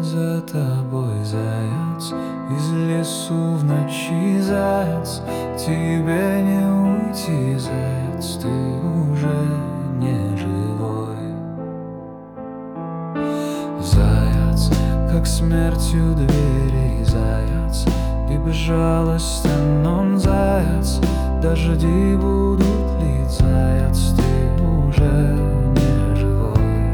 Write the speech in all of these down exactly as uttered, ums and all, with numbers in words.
за тобой, заяц, из лесу в ночи, заяц, тебе не уйти, заяц, ты уже не живой. Заяц, как смертью дверей, заяц, и безжалостен он, заяц, дожди будут лить, заяц, ты уже не живой.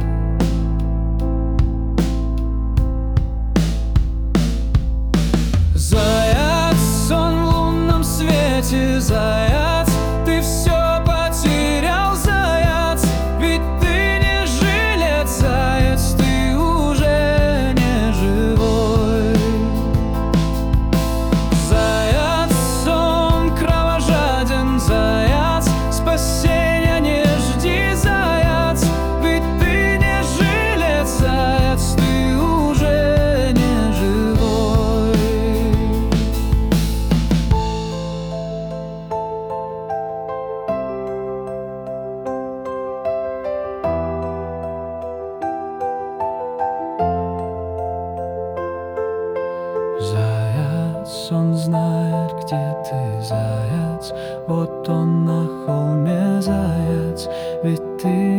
Заяц, он в лунном свете, заяц, ты все потерял, заяц, ведь ты не жилец, заяц, ты уже не живой. Заяц, он кровожаден, заяц, спасения не жди, заяц, ведь ты не жилец, заяц, ты уже не живой. Заяц, он знает, где ты, заяц, вот он на холме, заяц, ведь ты